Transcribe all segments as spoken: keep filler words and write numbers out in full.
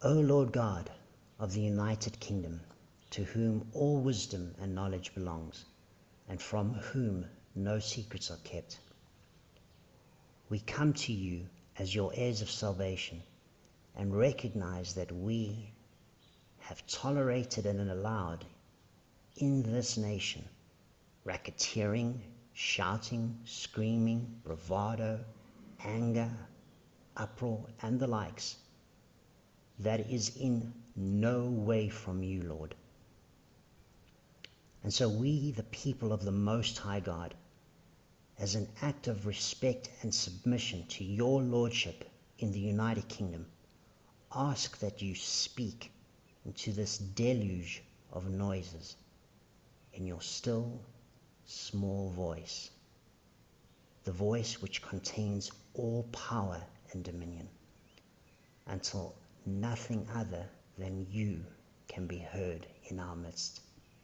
O Lord God of the United Kingdom, to whom all wisdom and knowledge belongs, and from whom no secrets are kept, we come to you as your heirs of salvation and recognize that we have tolerated and allowed in this nation racketeering, shouting, screaming, bravado, anger, uproar, and the likes, that is in no way from you, Lord. And so we, the people of the Most High God, as an act of respect and submission to your Lordship in the United Kingdom, ask that you speak into this deluge of noises in your still, small voice, the voice which contains all power and dominion, until nothing other than you can be heard in our midst.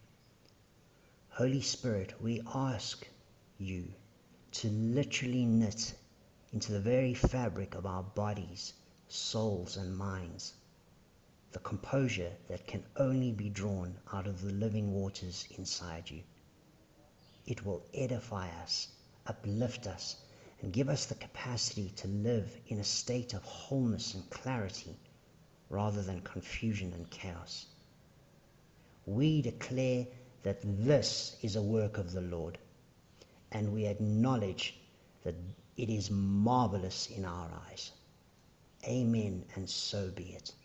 Holy Spirit, we ask you to literally knit into the very fabric of our bodies, souls, and minds the composure that can only be drawn out of the living waters inside you. It will edify us, uplift us, and give us the capacity to live in a state of wholeness and clarity rather than confusion and chaos. We declare that this is a work of the Lord, and we acknowledge that it is marvelous in our eyes. Amen, and so be it.